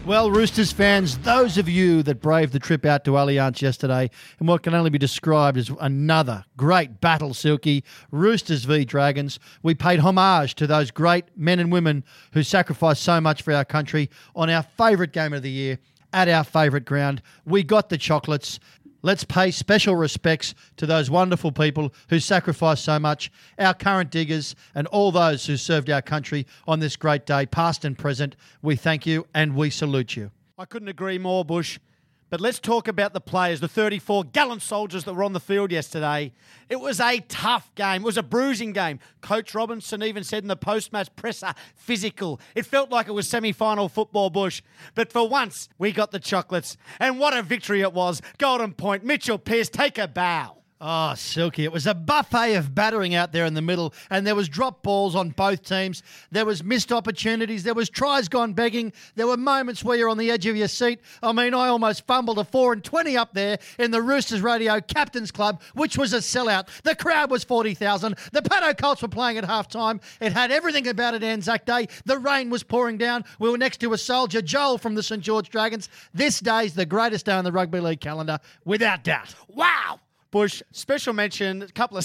Well, Roosters fans, those of you that braved the trip out to Allianz yesterday in what can only be described as another great battle, Silky, Roosters v Dragons, we paid homage to those great men and women who sacrificed so much for our country on our favourite game of the year, at our favourite ground. We got the chocolates. Let's pay special respects to those wonderful people who sacrificed so much, our current diggers and all those who served our country on this great day, past and present. We thank you and we salute you. I couldn't agree more, Bush. But let's talk about the players, the 34 gallant soldiers that were on the field yesterday. It was a tough game. It was a bruising game. Coach Robinson even said in the post-match presser, physical. It felt like it was semi-final football, Bush. But for once, we got the chocolates. And what a victory it was. Golden Point, Mitchell Pearce, take a bow. Oh, Silky, it was a buffet of battering out there in the middle, and there was drop balls on both teams. There was missed opportunities. There was tries gone begging. There were moments where you're on the edge of your seat. I mean, I almost fumbled a 4-20 up there in the Roosters Radio Captain's Club, which was a sellout. The crowd was 40,000. The Paddo Colts were playing at halftime. It had everything about it Anzac Day. The rain was pouring down. We were next to a soldier, Joel from the St George Dragons. This day's the greatest day on the rugby league calendar, without doubt. Wow! Bush, special mention, a couple of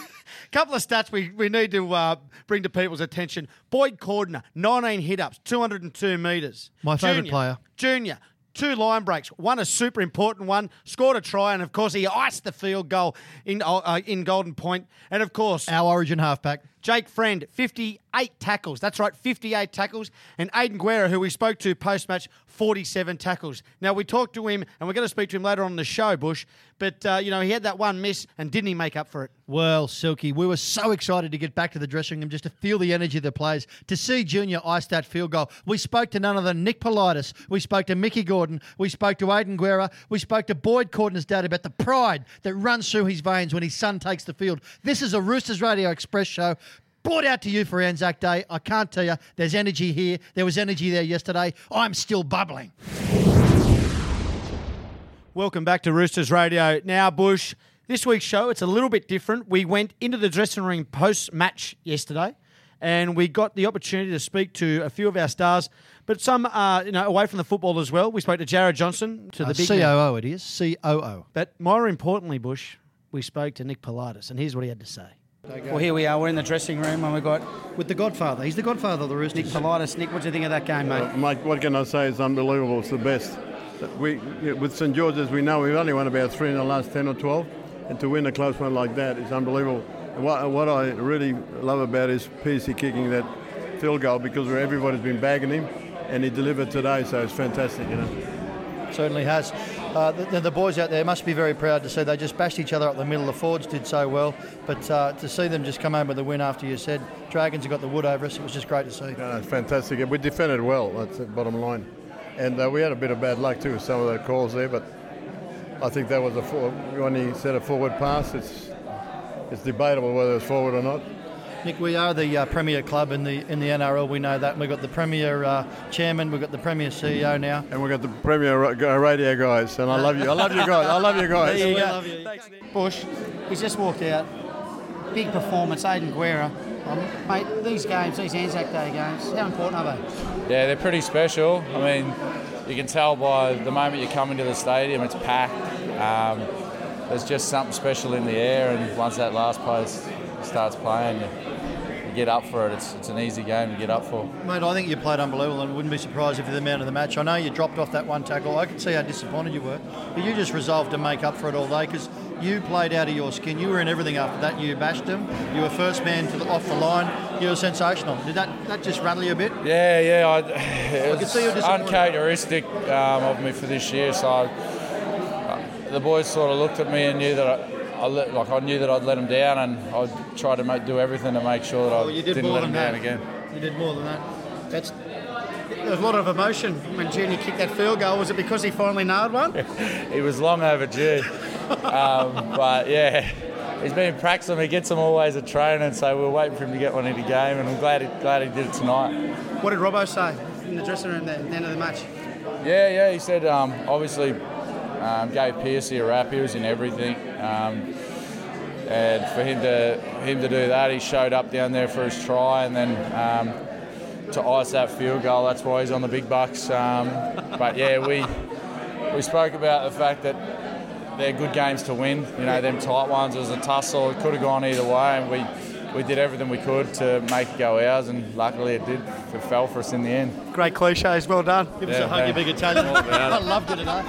stats we need to bring to people's attention. Boyd Cordner, 19 hit-ups, 202 metres. My favourite player. Junior, 2 line breaks, one a super important one, scored a try, and of course he iced the field goal in Golden Point. And of course, our Origin halfback, Jake Friend, 58 tackles. That's right, 58 tackles. And Aidan Guerra, who we spoke to post-match, 47 tackles. Now, we talked to him, and we're going to speak to him later on in the show, Bush. But, he had that one miss, and didn't he make up for it? Well, Silky, we were so excited to get back to the dressing room just to feel the energy of the players, to see Junior ice that field goal. We spoke to none other than Nick Politis. We spoke to Mickey Gordon. We spoke to Aidan Guerra. We spoke to Boyd Cordner's dad about the pride that runs through his veins when his son takes the field. This is a Roosters Radio Express show, brought out to you for Anzac Day. I can't tell you, there's energy here. There was energy there yesterday. I'm still bubbling. Welcome back to Roosters Radio. Now, Bush, this week's show, it's a little bit different. We went into the dressing room post-match yesterday, and we got the opportunity to speak to a few of our stars, but some away from the football as well. We spoke to Jared Johnson, to the big COO it is, COO. But more importantly, Bush, we spoke to Nick Politis, and here's what he had to say. Well, here we are. We're in the dressing room, and we've got with the Godfather. He's the Godfather of the Roosters. Nick Politis. Nick, what do you think of that game, mate? Mate, what can I say? It's unbelievable. It's the best. With St George's, we know we've only won about 3 in the last 10 or 12, and to win a close one like that is unbelievable. And what I really love about is Pearcey kicking that field goal, because everybody's been bagging him, and he delivered today, so it's fantastic, Certainly has. The boys out there must be very proud to see they just bashed each other up the middle. The Fords did so well, but to see them just come home with a win after you said Dragons have got the wood over us, it was just great to see. It's fantastic. We defended well, that's the bottom line. And we had a bit of bad luck too with some of the calls there, but I think that was when he said a forward pass, it's debatable whether it's forward or not. Nick, we are the premier club in the NRL. We know that. We've got the premier chairman. We've got the premier CEO now, and we've got the premier radio guys. And I love you. I love you guys. I love you guys. There you go. Love you. Thanks, Nick. Bush, he's just walked out. Big performance, Aidan Guerra. Mate, these games, these Anzac Day games, how important are they? Yeah, they're pretty special. I mean, you can tell by the moment you come into the stadium, it's packed. There's just something special in the air, and once that last post starts playing, you get up for it. It's an easy game to get up for. Mate, I think you played unbelievable, and wouldn't be surprised if you're the man of the match. I know you dropped off that one tackle. I could see how disappointed you were, but you just resolved to make up for it all day, because you played out of your skin. You were in everything after that. You bashed them. You were first man off the line. You were sensational. Did that just rattle you a bit? Yeah. I could see you disappointed. Uncharacteristic of me for this year. So the boys sort of looked at me and knew that I knew that I'd let them down, and I'd try to do everything to make sure that I didn't let them down again. You did more than that. There was a lot of emotion when Junior kicked that field goal. Was it because he finally nailed one? He was long overdue. But yeah, he's been practicing. He gets them always at training, so we're waiting for him to get one in the game, and I'm glad he did it tonight. What did Robbo say in the dressing room at the end of the match? Yeah, he said obviously gave Pearcey a rap. He was in everything, and for him to do that, he showed up down there for his try, and then to ice that field goal. That's why he's on the big bucks. But yeah, we spoke about the fact that they're good games to win. You know, them tight ones. It was a tussle. It could have gone either way, and we did everything we could to make it go ours, and luckily it did. It fell for us in the end. Great cliches, well done. Give us a hug, you big Italian. I loved it today.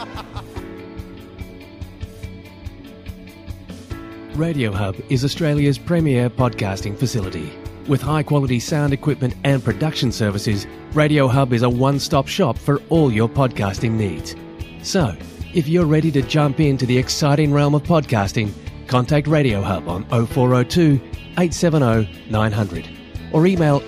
Radio Hub is Australia's premier podcasting facility. With high-quality sound equipment and production services, Radio Hub is a one-stop shop for all your podcasting needs. So, if you're ready to jump into the exciting realm of podcasting, contact Radio Hub on 0402 870 900 or email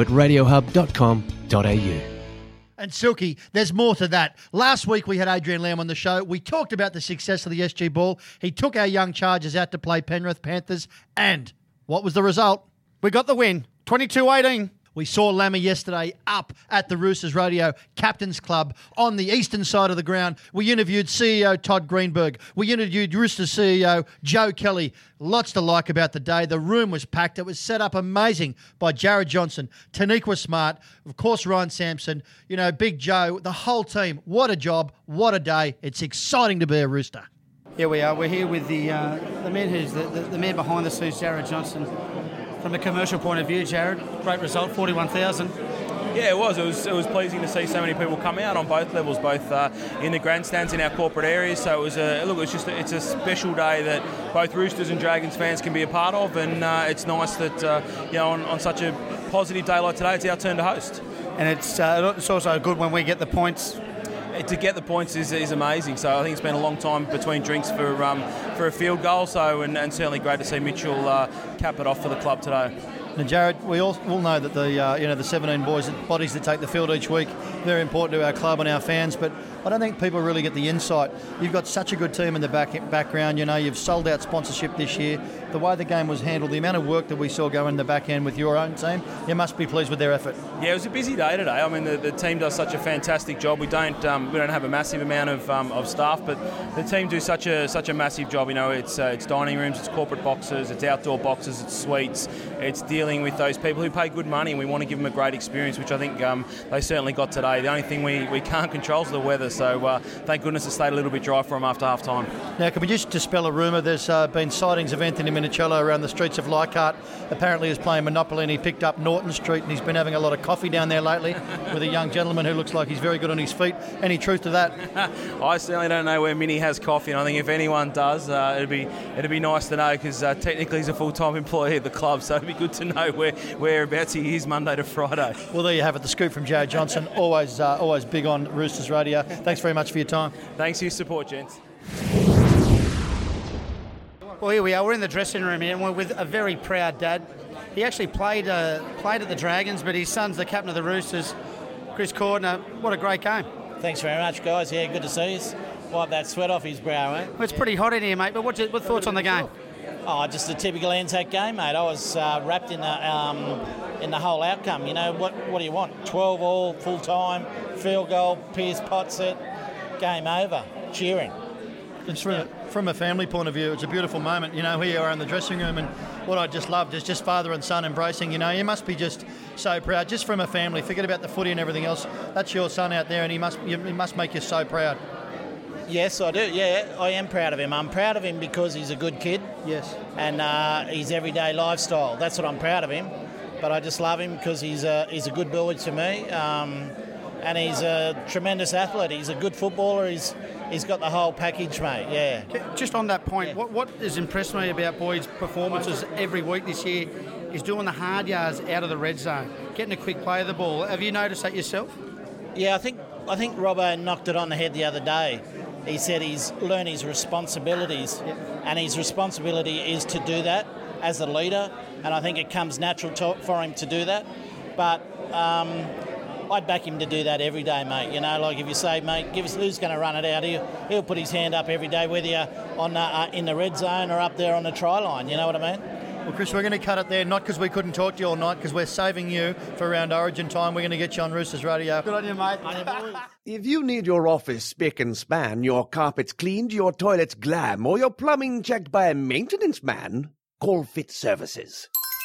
info@radiohub.com.au. And Silky, there's more to that. Last week we had Adrian Lamb on the show. We talked about the success of the SG Ball. He took our young Chargers out to play Penrith Panthers. And what was the result? We got the win, 22-18. We saw Lammy yesterday up at the Roosters Radio Captains Club on the eastern side of the ground. We interviewed CEO Todd Greenberg. We interviewed Roosters CEO Joe Kelly. Lots to like about the day. The room was packed. It was set up amazing by Jared Johnson, Taniqua Smart, of course Ryan Sampson, you know, Big Joe, the whole team. What a job. What a day. It's exciting to be a Rooster. Here we are. We're here with the man who's the man behind the scenes, Jared Johnson. From a commercial point of view, Jared, great result, 41,000. Yeah, it was. It was pleasing to see so many people come out on both levels, both in the grandstands in our corporate areas. So it was it's a special day that both Roosters and Dragons fans can be a part of, and it's nice that on such a positive day like today, it's our turn to host. And it's also good when we get the points. To get the points is amazing. So I think it's been a long time between drinks for a field goal. So and certainly great to see Mitchell cap it off for the club today. Now, Jared, we all know that the 17 bodies that take the field each week, very important to our club and our fans, but I don't think people really get the insight. You've got such a good team in the background. You know, you've sold out sponsorship this year. The way the game was handled, the amount of work that we saw go in the back end with your own team, you must be pleased with their effort. Yeah, it was a busy day today. I mean, the team does such a fantastic job. We don't have a massive amount of staff, but the team do such a massive job. You know, it's dining rooms, it's corporate boxes, it's outdoor boxes, it's suites, it's dealing with those people who pay good money, and we want to give them a great experience, which I think they certainly got today. The only thing we can't control is the weather, so thank goodness it stayed a little bit dry for them after half time. Now, can we just dispel a rumour? There's been sightings of Anthony Minicello around the streets of Leichhardt. Apparently he's playing Monopoly and he picked up Norton Street, and he's been having a lot of coffee down there lately with a young gentleman who looks like he's very good on his feet. Any truth to that? I certainly don't know where Minnie has coffee, and I think if anyone does, it'd be nice to know, because technically he's a full-time employee at the club, so it'd be good to know whereabouts he is Monday to Friday. Well, there you have it, the scoop from Jared Johnson. Always big on Roosters Radio. Thanks very much for your time. Thanks for your support, gents. Well, here we are. We're in the dressing room here, and we're with a very proud dad. He actually played at the Dragons, but his son's the captain of the Roosters, Chris Cordner. What a great game. Thanks very much, guys. Yeah, good to see us. Wipe that sweat off his brow, eh? Well, it's pretty hot in here, mate, but what thoughts on the game? Oh, just a typical Anzac game, mate. I was wrapped in the whole outcome. You know, what do you want? 12 all, full time, field goal, Pierce pot set, game over, cheering. It's from a family point of view, it's a beautiful moment. You know, here you are in the dressing room, and what I just loved is just father and son embracing. You know, you must be just so proud, just from a family. Forget about the footy and everything else. That's your son out there, and he must make you so proud. Yes, I do. Yeah, I am proud of him. I'm proud of him because he's a good kid. Yes. And his everyday lifestyle. That's what I'm proud of him. But I just love him because he's a good boy to me. And he's a tremendous athlete. He's a good footballer. He's got the whole package, mate. Yeah. Just on that point, what has impressed me about Boyd's performances every week this year is doing the hard yards out of the red zone, getting a quick play of the ball. Have you noticed that yourself? Yeah, I think Robbo knocked it on the head the other day. He said he's learned his responsibilities, and his responsibility is to do that as a leader, and I think it comes natural for him to do that. But I'd back him to do that every day, mate. You know, like if you say, mate, give us who's going to run it out here, he'll put his hand up every day, whether you're on in the red zone or up there on the try line. You know what I mean? Well, Chris, we're going to cut it there, not because we couldn't talk to you all night, because we're saving you for around Origin time. We're going to get you on Roosters Radio. Good on you, mate. If you need your office spick and span, your carpets cleaned, your toilets glam, or your plumbing checked by a maintenance man, call Fit Services.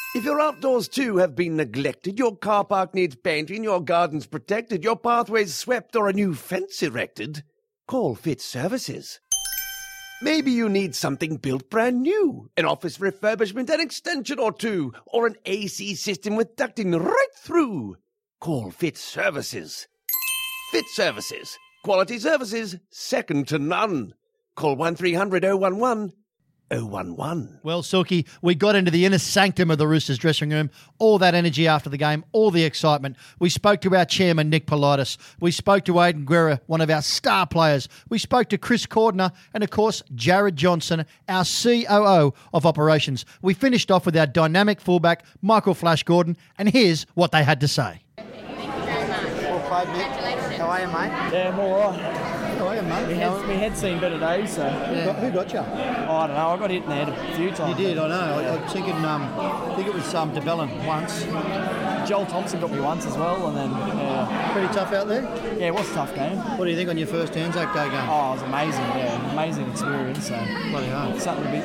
If your outdoors too have been neglected, your car park needs painting, your garden's protected, your pathways swept, or a new fence erected, call Fit Services. Maybe you need something built brand new, an office refurbishment, an extension or two, or an AC system with ducting right through. Call Fit Services. Fit Services. Quality services, second to none. Call 1300 011 011. Well, Silky, we got into the inner sanctum of the Roosters dressing room. All that energy after the game, all the excitement. We spoke to our chairman, Nick Politis. We spoke to Aidan Guerra, one of our star players. We spoke to Chris Cordner and, of course, Jared Johnson, our COO of operations. We finished off with our dynamic fullback, Michael Flash Gordon, and here's what they had to say. Well played, Nick. How are you, mate? Yeah, I'm all right. How are you, mate? We had seen better days, so... Who got you? I don't know, I got hit in the head a few times. You did, I know. I was thinking, I think it was DeBellin once. Joel Thompson got me once as well, and then... Pretty tough out there? Yeah, it was a tough game. What do you think on your first Anzac Day game? Oh, it was amazing, yeah. Amazing experience, so... Bloody hell. Something to be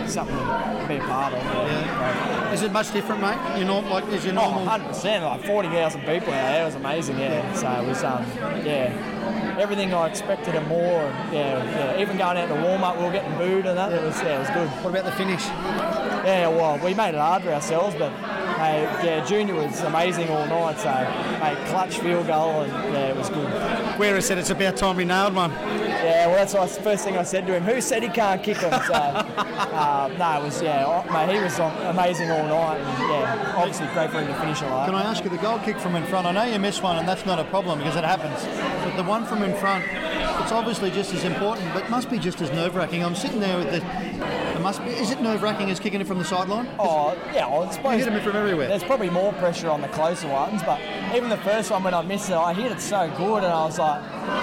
a part of. Yeah. Is it much different, mate? You're not like, is your normal... 100%, like 40,000 people out there. It was amazing, yeah. So it was, everything I expected and more. And, even going out to warm up, we were getting booed and that. It was good. What about the finish? Yeah, well, we made it hard for ourselves, but Junior was amazing all night. So, clutch field goal, and it was good. Guerra said it's about time we nailed one. Yeah, well, that's the first thing I said to him. Who said he can't kick them? So, no, it was, mate, he was amazing all night, and obviously great for him to finish it like. Can I ask you, the goal kick from in front, I know you missed one and that's not a problem because it happens, but the one from in front, it's obviously just as important, but must be just as nerve-wracking. I'm sitting there with is it nerve-wracking as kicking it from the sideline? Oh, yeah, well, I suppose... You hit it from everywhere. There's probably more pressure on the closer ones, but even the first one when I missed it, I hit it so good, and I was like...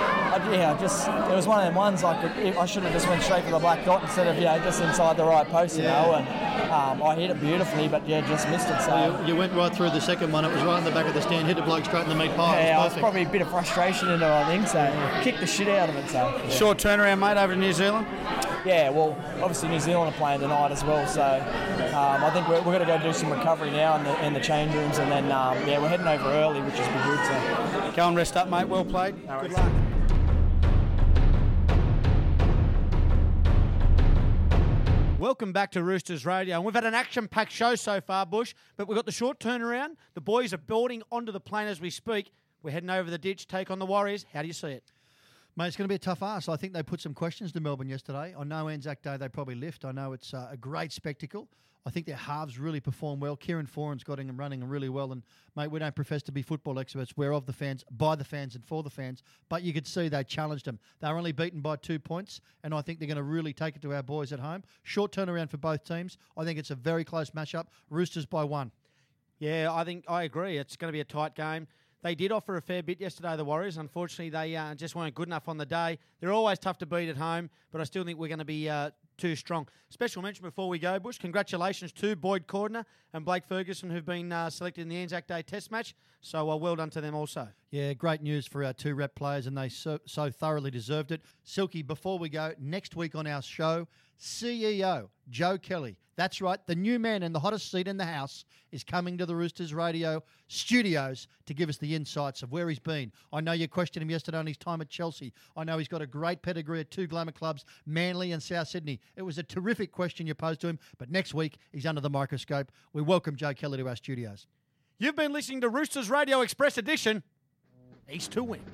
it was one of them ones I should have just went straight for the black dot instead of just inside the right post, you know. And I hit it beautifully, but just missed it. So you went right through the second one. It was right in the back of the stand. Hit the bloke straight in the meat pie. Yeah, it was probably a bit of frustration in it, I think. So kicked the shit out of it. So short turnaround, mate, over to New Zealand. Yeah, well, obviously New Zealand are playing tonight as well. So I think we're going to go do some recovery now in the change rooms, and then we're heading over early, which is good. So go and rest up, mate. Well played. Good luck. Welcome back to Roosters Radio. And we've had an action-packed show so far, Bush, but we've got the short turnaround. The boys are boarding onto the plane as we speak. We're heading over the ditch, take on the Warriors. How do you see it? Mate, it's going to be a tough ask. I think they put some questions to Melbourne yesterday. I know Anzac Day they probably lift. I know it's a great spectacle. I think their halves really perform well. Kieran Foran's got them running really well. And, mate, we don't profess to be football experts. We're of the fans, by the fans and for the fans. But you could see they challenged them. They were only beaten by 2 points, and I think they're going to really take it to our boys at home. Short turnaround for both teams. I think it's a very close matchup. Roosters by 1. Yeah, I agree. It's going to be a tight game. They did offer a fair bit yesterday, the Warriors. Unfortunately, they just weren't good enough on the day. They're always tough to beat at home, but I still think we're going to be too strong. Special mention before we go, Bush. Congratulations to Boyd Cordner and Blake Ferguson, who've been selected in the Anzac Day Test match. So well done to them also. Yeah, great news for our 2 rep players, and they so thoroughly deserved it. Silky, before we go, next week on our show, CEO Joe Kelly. That's right, the new man in the hottest seat in the house is coming to the Roosters Radio studios to give us the insights of where he's been. I know you questioned him yesterday on his time at Chelsea. I know he's got a great pedigree at 2 glamour clubs, Manly and South Sydney. It was a terrific question you posed to him, but next week he's under the microscope. We welcome Joe Kelly to our studios. You've been listening to Roosters Radio Express Edition, East to Win.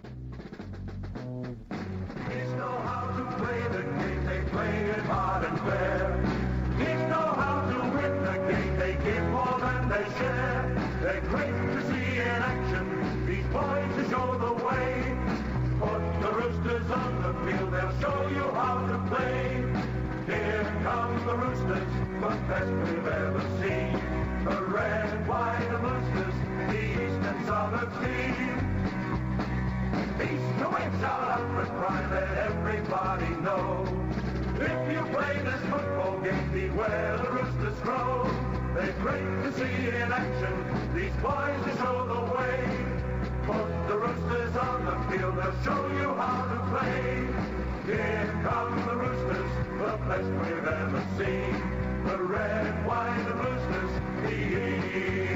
Kids know how to play the game, they play it hard and fair. Kids know how to win the game, they give more than they share. They're great to see in action, these boys to show the way. Put the Roosters on the field, they'll show you how to play. Here comes the Roosters, the best we've ever seen. The red, white and Roosters, the East and Southern team. East to win, shout out with pride, let everybody know. If you play this football game, beware the Roosters grow. They're great to see in action, these boys to show the way. Put the Roosters on the field, they'll show you how to play. Here come the Roosters, the best we've ever seen. the red, white, the Roosters, the 80s.